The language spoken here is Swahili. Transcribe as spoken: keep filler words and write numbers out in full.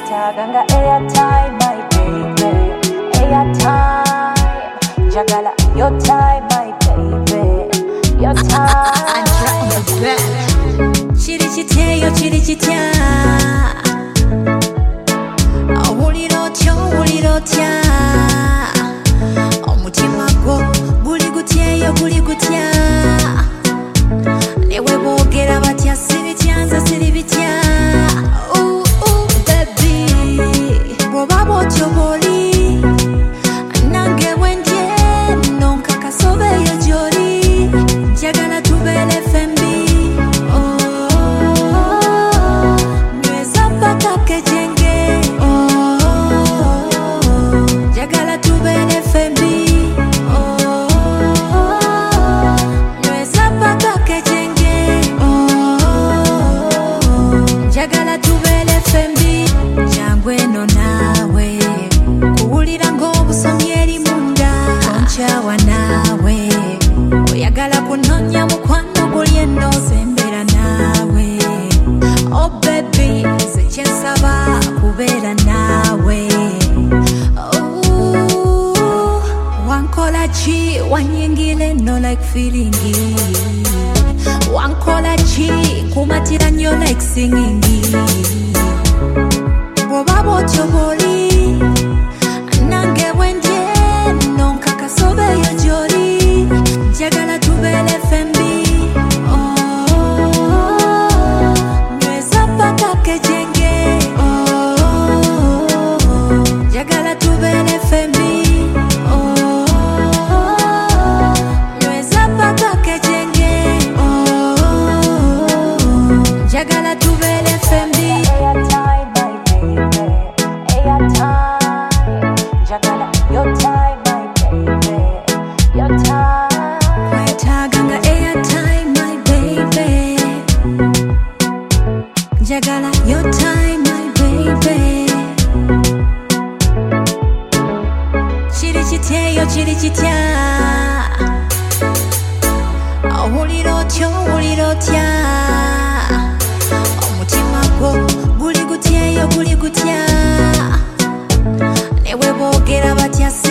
Kwetaganga airtime my baby, airtime. Jagala your time my baby, your time. Chiri chiteyo chiri chitya, awuliro tyo awuliro tya, omutima gwo guli gutyeyo guli gutya, newe boogera batya sibitya nze siri bitya. Ooh, ooh, baby, bw'oba bw'otyo bw'oli nange bwe ndye nno nkakasobeyo gy'oli, njagala tubeere fembi. Oyagala kunonya mukwano guli eno sembera nawe. Oh baby, nze kyensaba kubeera nawe. Oh, wankola ki wanyingile no like feeling. Wankola ki kumatira nnyo like singing. Bw'oba bw'otyo bw'oli nange bwe ndye nno nkakasobeyo gy'oli, njagala tubeere fembi. Oh, nyweza paka kejenge. Oh, njagala tubeere fembi. Oh, nyweza paka kejenge. Oh, njagala tubeere fembi. Airtime my baby, airtime. Jagala your time my baby, your time. Kwetaganga airtime my baby, njagala your time my baby. Chiri chiteyo chiri chitya, awuliro tyo awuliro tya, omutima gwo guli gutyeyo guli gutya, newe boogera batya